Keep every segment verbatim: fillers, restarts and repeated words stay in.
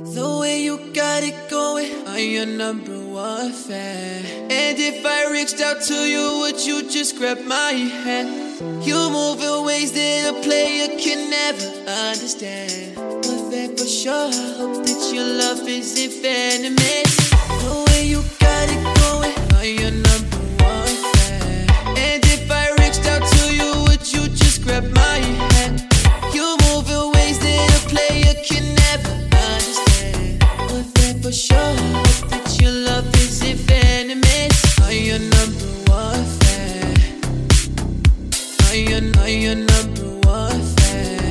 The way you got it going, I'm your number one fan. And if I reached out to you, would you just grab my hand? You move in ways that a player can never understand. But that for sure, I hope that your love isn't venomous. The way you got it going, I'm your number one fan. And if I reached out to you, would you just grab my hand? You move in ways that a player can never understand. But that for sure, I hope that your love isn't venomous. I'm your number one fan. I'm your, I'm your number one fan.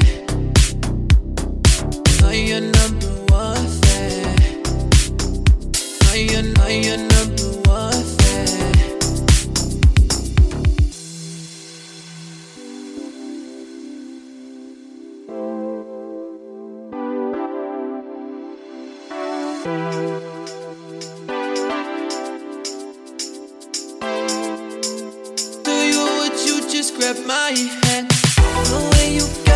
I'm your number one fan. I'm your, I'm your number one fan. Do you, would you just grab my hand? The way you